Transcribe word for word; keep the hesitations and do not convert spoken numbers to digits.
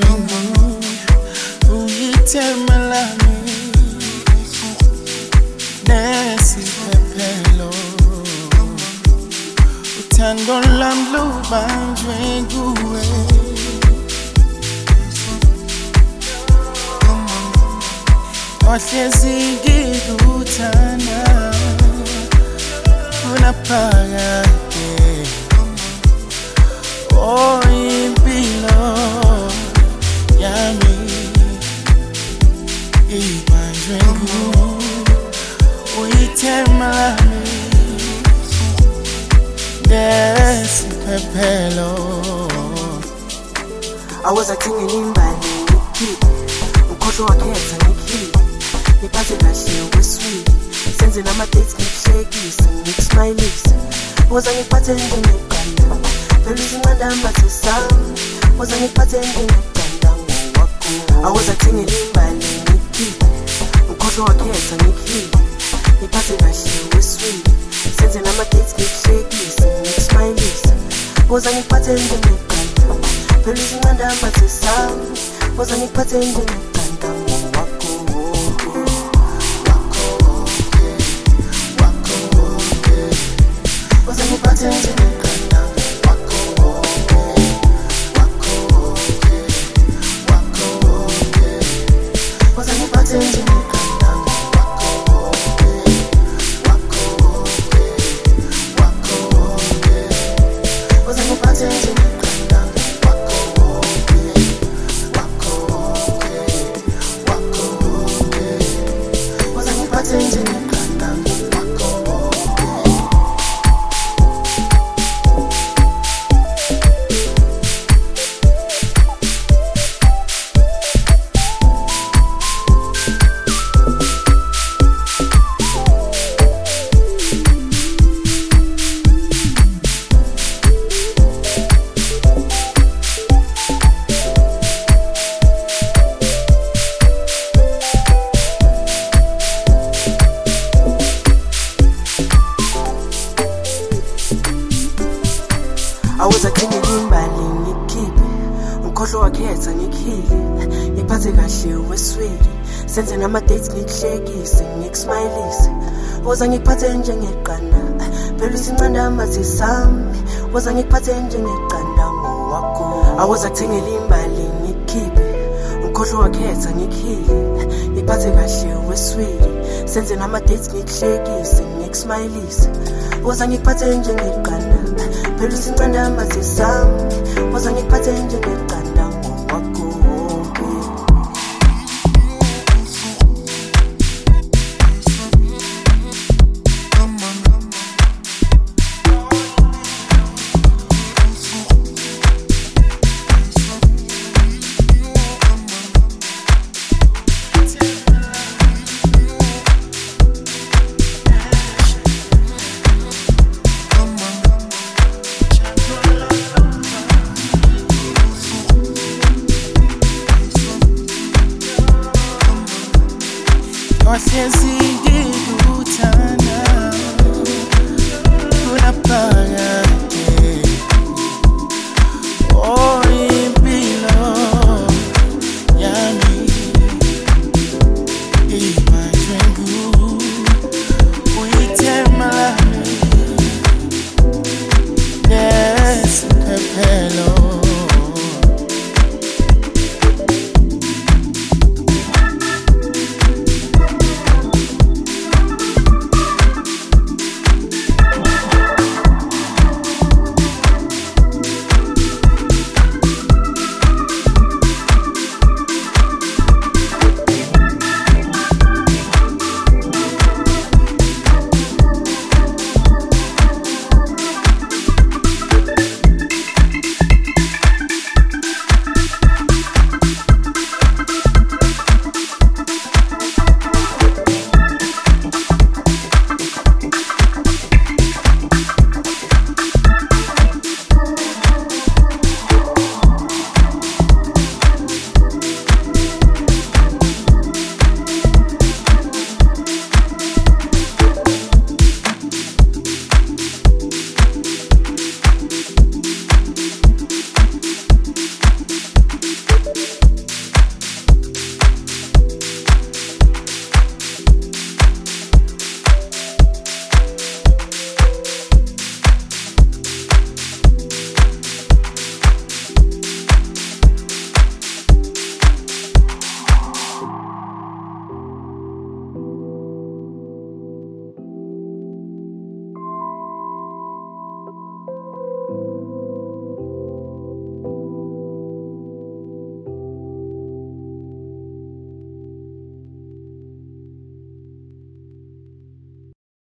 banjwengu uyitemalami nesiphephelo uthando lami lubanjwe kuwe ohlezi ngikuthanda unaphakade oh impilo yami ibanjwe nguwe uyitemalami nesiphephelo awuzathengela imbali ngikhiphe ukhohlwa wakhetha ngikhiphe ngiphathe kahle weswili senze nama-dates ngikuhlekise ngikusmayilise woza ngikuphathe njengeqanda phela izinqandamba zesami woza ngikuphathe njengeqanda ngowakho awuzathengela imbali ngikhiphe ukhohlwa wakhetha ngikhiphe ngiphathe kahle weswili senze nama-dates ngikuhlekise ngikusmayilise woza ngikuphathe njengeqanda phela izinqandamba zesami woza ngikuphathe njengeqanda ngowakho woza ngikuphathe njengeqanda woza ngikuphathe njengeqanda woza ngikuphathe njengeqanda woza ngikuphathe njengeqanda awuzathengela imbali ngikhiphe ukhohlwa wakhetha ngikhile ngiphathe kahle weswili senze nama-dates ngikuhlekise ngikusmayilise woza ngikuphathe njengeqanda phela izinqandamba zesami woza ngikuphathe njengeqanda ngowakho awuzathengela imbali ngikhiphe ukhohlwa wakhetha ngikhile ngiphathe kahle weswili senze nama-dates ngikuhlekise ngikusmayilise woza ngikuphathe njengeqanda phela izinqandamba zesami woza ngikuphathe njengeqanda ngowakho ohlezi